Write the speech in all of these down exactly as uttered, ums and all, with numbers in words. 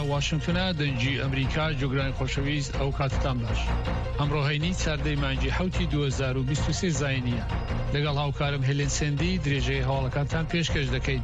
واشنگتنە دەنجی ئەمریکا جۆگرانی خۆشەویست ئەو کاتتان باش. ئەمڕۆهینی چاردەی مانگی حوتی دوو هەزار و بیست و سێ زاینیە. لەگەڵ هاوکارم هێلێن سێندی درێژەی هەواڵەکانتان پێشکەش دەکەین.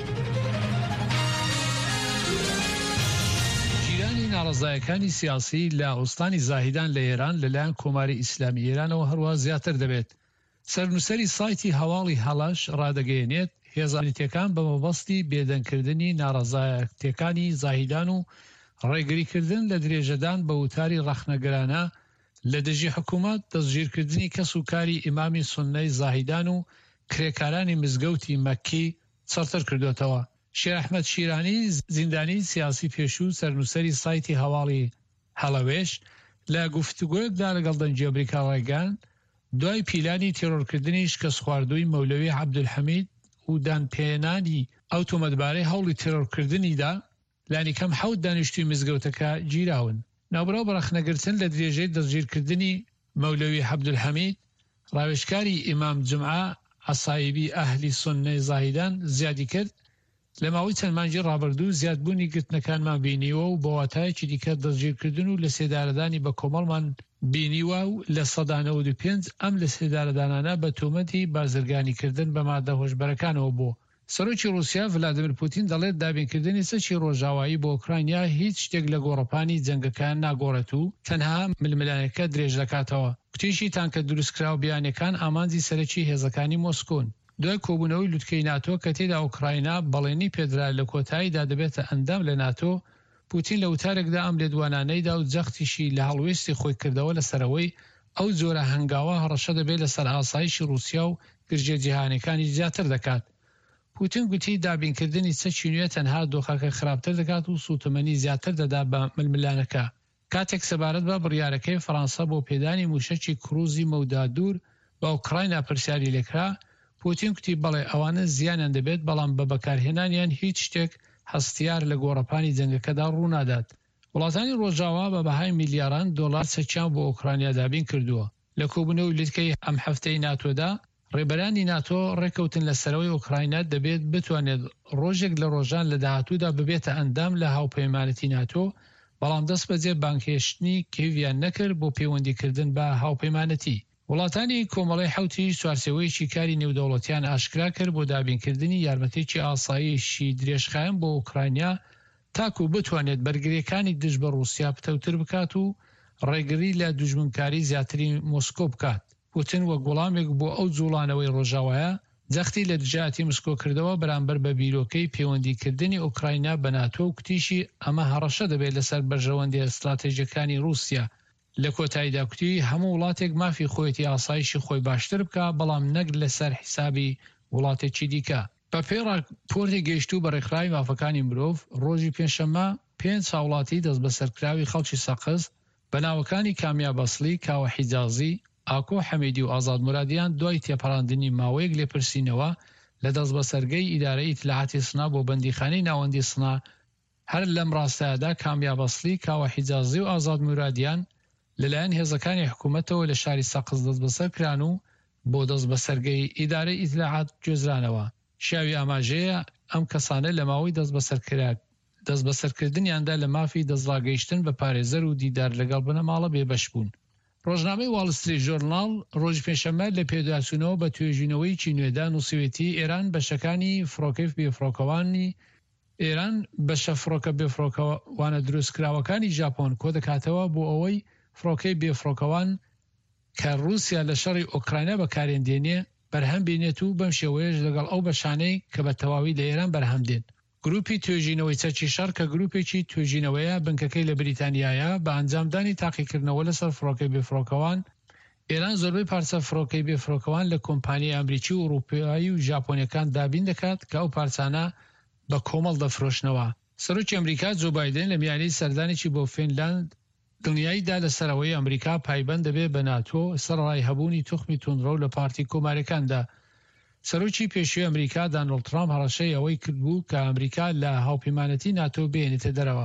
جیرانی ناڕەزایەکانی سیاسی لە ئوستانی زاهیدان لە ئێران لەلایەن کۆماری ئیسلامی ئێرانەوە هەروە زیاتر دەبێت. سەرنووسەری سایتی هەواڵی هەڵەش ڕادەگەیەنێت هێزانیتەکان بە مەبەستی بێدەنگکردنی ناڕەزایەتیەکانی زاهیدان و ڕێگریکردن لە درێژەدان بە وتاری ڕەخنەگرانە لە دژی حکوومەت دەستگیرکردنی کەس و کاری ئیمامی سوننەی زاهیدان و کرێکارانی مزگەوتی مەککی چەرتر کردوێتەوە. شێر ئەحمەد شیرانی زیندانی سیاسی پێشوو سەرنووسەری سایتی هەواڵی هەڵەوێش لە گفتوگۆیەکدا لەگەڵ دەنجی ئەمریکا ڕێگان دوای پیلانی تێرۆرکردنی شکست خواردووی مەولەوی عەبدولحەمید و دانپێنانی ئەو تۆمەتبارەی هەوڵی تێرۆرکردنیدا لانی کەم حەوت دانیشتووی مزگەوتەکە گیراون. ناوبراو بە ڕەخنەگرتن لە درێژەی دەستگیرکردنی مەولەوی عەبدولحەمید ڕاوێژکاری ئیمام جمعە عەسایبی ئەهلی سوننەی زاهیدان زیادی کرد. لە ماوەی چەند مانگی ڕابردوو زیادبوونی گرتنەکانمان بینیوە و بە واتایەکی دیکە دەستگیرکردن و لە سێدارەدانی بە کۆمەڵمان بینیوە و لە سەدا نەوەد و پێنج ئەم لە سێدارەدانانە بە تۆمەتی بازرگانیکردن بە مادە هۆشبەرەکانەوە بوو. سەرۆکی رووسیا ڤلادیمیر پوتین دەڵێت دابینکردنی سەرچی ڕۆژاوایی بۆ ئوکراینیا هیچ شتێک لە گۆڕەپانی جەنگەکان ناگۆڕێت و تەنها ململانەکە درێژ دەکاتەوە. کتێشی تانکە دروستکراو بیانەکان ئامانجی سەرەکی هێزەکانی مۆسکۆن. دوای کۆبوونەوەی لوتکەی ناتۆ کە تێدا ئوکراینە بەڵێنی پێدرا لە کۆتاییدا دەبێتە ئەندام لە ناتۆ، پوتین لە وتارێکدا ئەم لێدوانانەیدا و جەختیشی لە هەڵوێستی خۆی کردەوە لەسەرەوەی ئەو جۆرە هەنگاوە هەڕەشە دەبێت لەسەر ئاسایشی رووسیا و گرژە جیهانیەکانی زیاتر دەکات. پوتین گوتی دابینکردنی سەرچی نوێ تەنها دۆخەکە خراپتر دەکات و سوتەمەنی زیاتر دەدا بە ململانەکە. کاتێک سەبارەت بە بڕیارەکەی فەڕەنسا بۆ پێدانی موشەکی کروزی مەودا دوور بە ئوکراینە پرسیاری لێکرا، پوتین گوتی بەڵێ ئەوانە زیانیان دەبێت بەڵام بە بەکارهێنانیان هیچ شتێک هەستیار لە گۆڕەپانی جەنگەکەدا ڕوونادات. وڵاتانی ڕۆژاوا بە بەهای میلیاران دۆلار سەرچیان بۆ ئوکراینیا دابین کردووە. لە کۆبوونەوەی لوتکەی ئەم هەفتەی ناتۆدا ڕێبەرانی ناتۆ ڕێکەوتن لەسەرەوەی ئوکراینە دەبێت بتوانێت ڕۆژێک لە ڕۆژان لە داهاتوودا ببێتە ئەندام لە هاوپەیمانەتی ناتۆ، بەڵام دەست بەجێ بانکێشتنی کێویان نەکرد بۆ پەیوەندیکردن بە هاوپەیمانەتی. وڵاتانی کۆمەڵی حوتی سوارسەوەیەکی کاری نێودەوڵەتیان ئاشکرا کرد بۆ دابینکردنی یارمەتێکی ئاسایشی درێژخایەن بۆ ئوکراینیا تاکو بتوانێت بەرگریەکانی دژ بە رووسیا پتەوتر بکات و ڕێگری لە دوژمنکاری زیاتری مۆسکۆ بکات. پوتین وە گوڵامێک بۆ ئەو جوڵانەوەی ڕۆژاوایە جەختی لە دژایەتی مسکۆ کردەوە بەرامبەر بە بیرۆکەی پەیوەندیکردنی ئوکراینیا بە ناتۆ و کتیشی ئەمە هەڕەشە دەبێت لەسەر بەرژەوەندی ئەستراتێژیەکانی رووسیا. لە کۆتاییدا کوتی هەموو وڵاتێک مافی خۆیەتی ئاسایشی خۆی باشتر بکە، بەڵام نەک لەسەر حیسابی وڵاتێکی دیکە. بە پێی راپۆرتی گەیشتوو بە ڕێکخراوی مافەکانی مرۆڤ ڕۆژی پێنجشەممە پێنج هاوڵاتی دەست بە سەرکراوی خەڵکی سەقز بە ناوەکانی کامیاب ئەسلی، کاوە حیجازی، ئاکۆ حەمیدی و ئازاد مورادیان دوای تێپەڕاندنی ماوەیەک لێپرسینەوە لە دەست بە سەرگەی ئیدارەی ئیتلاعاتی سنا بۆ بەندیخانەی ناوەندی سنا. هەر لەم ڕاستایەدا کامیاب ئەسلی، کاوە حیجازی و ئازاد مورادیان لەلایەن هێزەکانی حکوومەتەوە لە شاری سەقز دەست بەسەر کران و بۆ دەست بە سەرگەی ئیدارەی ئیتلاعات گوێزرانەوە. شاوی ئاماژەیە ئەم کەسانە لە ماوەی دەست بەسەرکرا دەست بەسەرکردنیاندا لە مافی دەستڕاگەیشتن بە پارێزەر و دیدار لەگەڵ بنەماڵە بێبەش بوون. ڕۆژنامەی واڵ ستریت ژۆرناڵ ڕۆژی پێنجشەممە لە پێداچوونەوە بە توێژینەوەیکی نوێدا نووسوێتی ئێران بەشەکانی فڕۆکەی بێفڕۆکەوانی ئێران بەشە فڕۆکە بێفڕۆکەوانە دروستکراوەکانی ژاپۆن کۆ دەکاتەوە بۆ ئەوەی فڕۆکەی بێفڕۆکەوان کە رووسیا لە شەڕی ئۆکراینە بەکارێندێنێ بەرهەم بینێت و بەم شێوەیەش لەگەڵ ئەو بەشانەی کە بە تەواوی لە ئێران بەرهەم دێن. گروپی توێژینەوەی چەرکی شەڕ کە گروپێکی توێژینەوەیە بنکەکەی لە بریتانیایە بە ئەنجامدانی تاقیکردنەوە لەسەر فڕۆکەی بێفڕۆکەوان ئێران زۆربەی پارچە فڕۆکەی بێفڕۆکەوان لە کۆمپانیای ئەمریکی و ئوروپایی و ژاپۆنیەکان دابین دەکات کە ئەو پارچانە بە کۆمەڵ دەفرۆشنەوە. سەرۆکی ئەمریکا جۆ بایدن لە میانەی سەردانێکی بۆ فینلاند دڵنیاییدا لەسەرەوەی ئەمریکا پایبەند دەبێت بە ناتۆ سەرڕای هەبوونی توخمی توندڕە لە پارتی کۆمارەکاندا. سەرۆکی پێشووی ئەمریکا دانەڵد ترامپ هەڕەشەی ئەوەی کردبوو کە ئەمریکا لە هاوپەیمانەتی ناتۆ بێنێتە دەرەوە.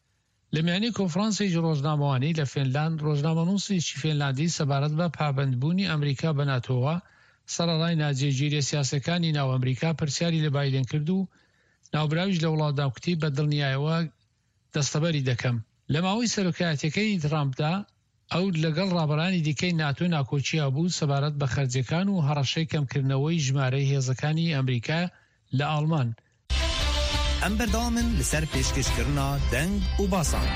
لە میانەی کۆنفرانسێکی ڕۆژنامەوانی لە فینلاند ڕۆژنامەنووسێکی فینلاندی سەبارەت بە پابەندبوونی ئەمریکا بە ناتۆوە سەرڕای ناجێگیری سیاسەکانی ناو ئەمریکا پرسیاری لە بایدن کرد و ناوبراویش لە وڵاتدا کوتی بە دڵنیایەوە دەستەبەری دەکەم. لە ماوەی سەرۆکایەتەکەی ترامپدا ئەو لەگەڵ ڕابەرانی دیکەی ناتۆ ناکۆچیا بوو سەبارەت بە خەرجەکان و هەڕەشەی کەمکردنەوەی ژمارەی هێزەکانی ئەمریکا لە ئاڵمان. ئەم بەردەوامن لەسەر پێشکەشکردنا دەنگ و باسان.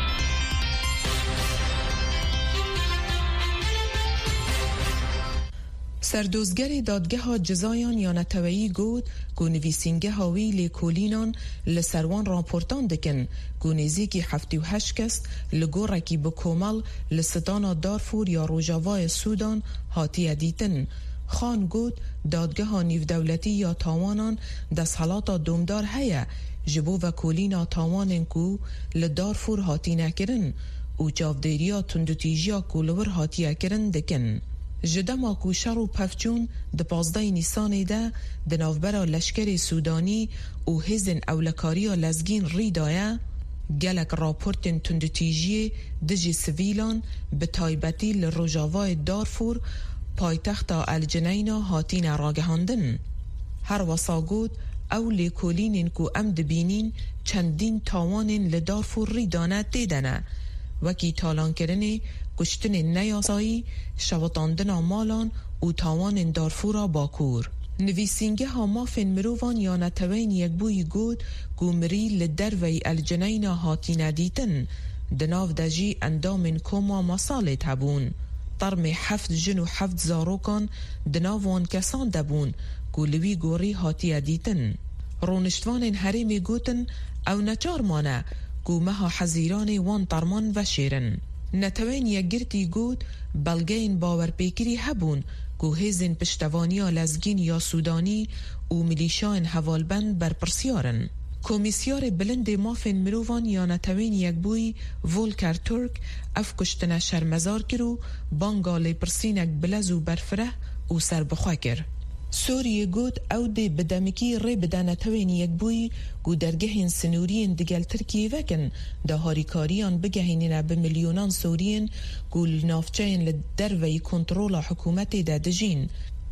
سردۆزگەری دادگەها جزایان یانەتەوەیی گوت کو نویسینگەها وی لێکۆلینان لەسەر وان راپۆرتان دکن کو نێزیەکی هەفتاد و هەشت کەس لە گۆڕێکی بکۆمەڵ لە سدانا دارفور یا ڕۆژاوای سوودان هاتیە دیتن. خان گوت دادگەها نێودەوڵەتی یا تاوانان دەسەڵاتە دۆمدار هەیە ji bo vekolîna tawanên ku li Darfur hatîne kirin û çavdêriya tundutîjiya ku li wir hatiye kirin dikin. Ji dema ku şer û pevçûn di pazdayê Nîsanê de di navbera leşkerê Sudanî û hêzên ewlekariya lezgîn rî daye, gelek raportên tundutîjiyê dijî sivîlan bi taybetî li Rojavayê Darfur paytexta El Cineyna hatîne ragihandin. Her wesa got ew lêkolînên ku em dibînîn çendîn tawanên li Darfur rî dane têdene, wekî talankirinê, kuştinên neyasayî, şewitandina malan û tawanên Darfura Bakur. Nivîsîngeha mafên mirovan ya netewên yekbûyî got ku mirî li derveyî El Cineyna hatîne dîtin, di nav de jî endamên koma masalê hebûn. Termê heft jin û heft zarokan di nav wan kesan de bûn ku li wî gorî hatiye dîtin. Rûniştvanên herêmê gotin ew neçar mane ku meha hezîranê wan terman veşêrin. Netewên yekgirtî got belgeyên bawerpêkirî hebûn ku hêzên piştevaniya lezgîn ya Sudanî û milîşayên hevalbend berpirsyarin. Komîsyarê bilindê mafên mirovan ya netewên yekbûyî Volker Türk ev kuştine şermezar kir û banga lêpirsînek bilez û berfireh û serbixwe kir. Sûriye got ew dê bi demikî rê bide netewên yekbûyî ku dergehên sinûriyên digel Tirkiyê vekin de harîkariyan bigehînîne bi milyonan Sûriyên ku li navçeyên li derveyî kontrola hikûmetê de dijîn.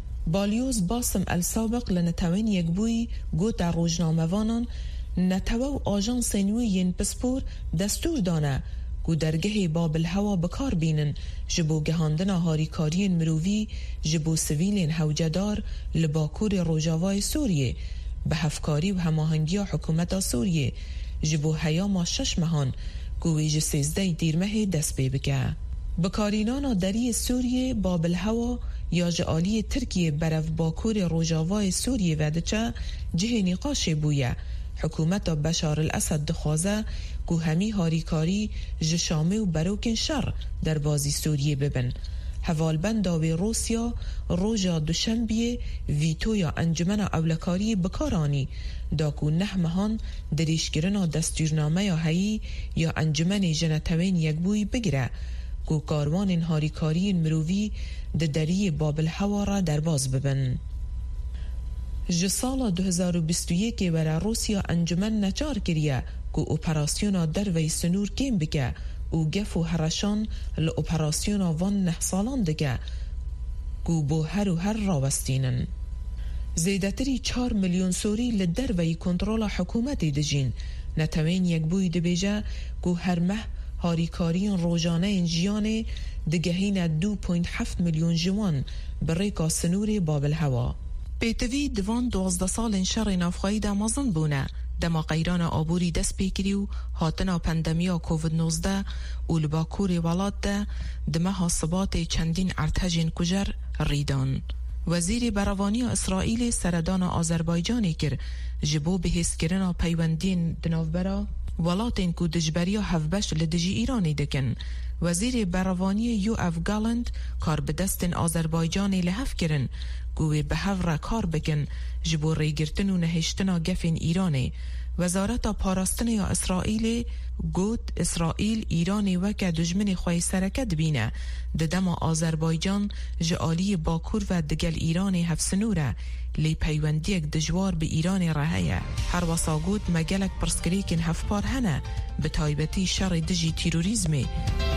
Balyoz Basim El Sabiq li netewên yekbûyî gota rojnamevanan netewe û ajansên wî yên pispor destûr dane ku dergehê Babilhewa bikar bînin ji bo gihandina harîkariyên mirovî ji bo sivîlên hewcedar li Bakurê Rojavayê Sûriyê bi hevkarî û hemahengiya hikûmeta Sûriyê ji bo heyama şeş mehan ku wê ji sêzdehê dîrmehê dest pê bike. Bikarînana deriyê Sûriyê Babilhewa ya ji aliyê Tirkiyê berev Bakurê Rojavayê Sûriyê ve diçe cihê nîqaşê bûye. Hikûmeta Beşar el-Esed dixwaze ku hemî harîkarî ji Şamê û berokên şer derbasî Sûriyê bibin. Hevalbenda wê Rûsya roja duşembiyê vîtoya Encumena Ewlekariyê bikaranî da ku neh mehan dirêjkirina destûrnameya heyî ya Encumenê ji netewên yekbûyî bigire ku karwanên harîkariyên mirovî di deriyê Babilhewa re derbas bibin. Ji sala du hezar û bîst û yekê were Rûsya encûmen neçar kiriye ku operasyona derveyî sinûr kêm bike û gef û hereşan li operasyona van neh salan dike ku bo her û her rawestînin. Zêdetirî çar milyon Sûrî li derveyî kontrola hikûmetê dijîn. Netewên yekbûyî dibêje ku her meh harîkariyên rojaneyên jiyanê digehîne du point heft milyon ji wan bi rêka sinûrê Babilhewa. Pêtivî divan duwazdeh salên şerê navxwayî de mezin bûne. Dema qeyrana aborî dest pê kirî û hatina pandemiya covid nozde û li Bakurê welat de di meha sibatê çendîn ertejên kujer rîdan. Wezîrê Berevaniya İsraîlê seredana Azerbaycanê kir ji bo bihêzkirina peywendiyên di navbera welatên ku dijberiya hevbeş li dijî Îranê dikin. Wezîrê Berevaniyê Yoav Gallant kar bi destên Azerbaycanê li hev kirin ku wê bi hev re kar bikin ji bo rêgirtin û nehêştina gefên Îranê. Wezareta Parastinê ya İsraîlê got İsraîl Îranê weke dijminê xwe sereke dibîne. Di dema Azerbaycan ji aliyê Bakur ve digel Îranê hevsinûr e lê peywendiyek dijwar bi Îranê re heye. Her wesa got me gelek pirsgirêkên hevpar hene bi taybetî şerê dijî terorîzmê